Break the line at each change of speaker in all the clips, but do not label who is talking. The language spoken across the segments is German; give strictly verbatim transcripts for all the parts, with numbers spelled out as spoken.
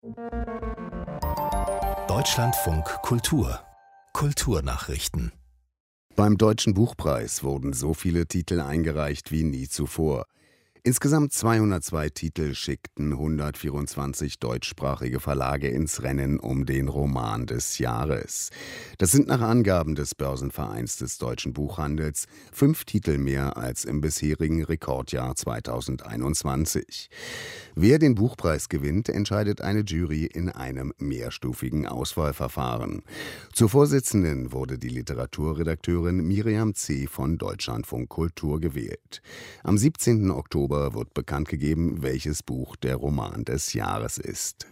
Deutschlandfunk Kultur Kulturnachrichten.
Beim Deutschen Buchpreis wurden so viele Titel eingereicht wie nie zuvor. Insgesamt zweihundertzwei Titel schickten hundertvierundzwanzig deutschsprachige Verlage ins Rennen um den Roman des Jahres. Das sind nach Angaben des Börsenvereins des deutschen Buchhandels fünf Titel mehr als im bisherigen Rekordjahr zweitausendeinundzwanzig. Wer den Buchpreis gewinnt, entscheidet eine Jury in einem mehrstufigen Auswahlverfahren. Zur Vorsitzenden wurde die Literaturredakteurin Miriam C. von Deutschlandfunk Kultur gewählt. Am siebzehnten Oktober wird bekannt gegeben, welches Buch der Roman des Jahres ist.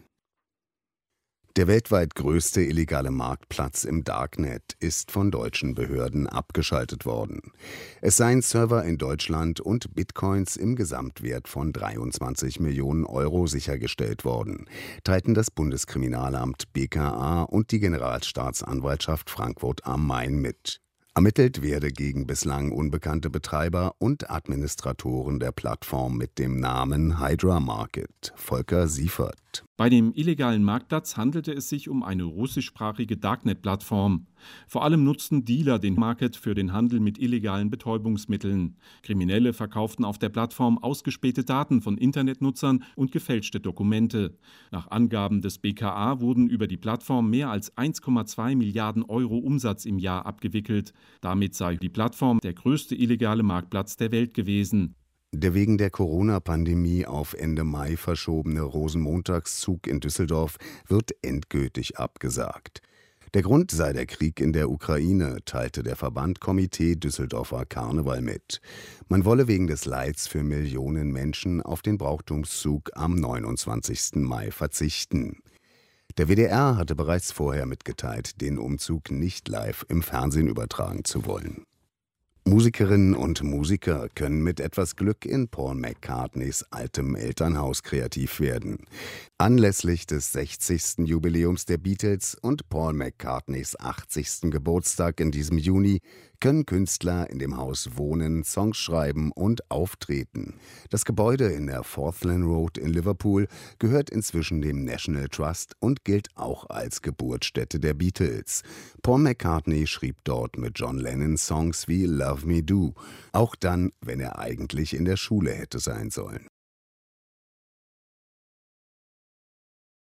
Der weltweit größte illegale Marktplatz im Darknet ist von deutschen Behörden abgeschaltet worden. Es seien Server in Deutschland und Bitcoins im Gesamtwert von dreiundzwanzig Millionen Euro sichergestellt worden, teilten das Bundeskriminalamt B K A und die Generalstaatsanwaltschaft Frankfurt am Main mit. Ermittelt werde gegen bislang unbekannte Betreiber und Administratoren der Plattform mit dem Namen Hydra Market. Volker Siefert.
Bei dem illegalen Marktplatz handelte es sich um eine russischsprachige Darknet-Plattform. Vor allem nutzten Dealer den Market für den Handel mit illegalen Betäubungsmitteln. Kriminelle verkauften auf der Plattform ausgespähte Daten von Internetnutzern und gefälschte Dokumente. Nach Angaben des B K A wurden über die Plattform mehr als eins Komma zwei Milliarden Euro Umsatz im Jahr abgewickelt. Damit sei die Plattform der größte illegale Marktplatz der Welt gewesen.
Der wegen der Corona-Pandemie auf Ende Mai verschobene Rosenmontagszug in Düsseldorf wird endgültig abgesagt. Der Grund sei der Krieg in der Ukraine, teilte der Verband Komitee Düsseldorfer Karneval mit. Man wolle wegen des Leids für Millionen Menschen auf den Brauchtumszug am neunundzwanzigsten Mai verzichten. Der W D R hatte bereits vorher mitgeteilt, den Umzug nicht live im Fernsehen übertragen zu wollen. Musikerinnen und Musiker können mit etwas Glück in Paul McCartneys altem Elternhaus kreativ werden. Anlässlich des sechzigsten Jubiläums der Beatles und Paul McCartneys achtzigsten Geburtstag in diesem Juni können Künstler in dem Haus wohnen, Songs schreiben und auftreten. Das Gebäude in der Forthland Road in Liverpool gehört inzwischen dem National Trust und gilt auch als Geburtsstätte der Beatles. Paul McCartney schrieb dort mit John Lennon Songs wie Love Me Do, auch dann, wenn er eigentlich in der Schule hätte sein sollen.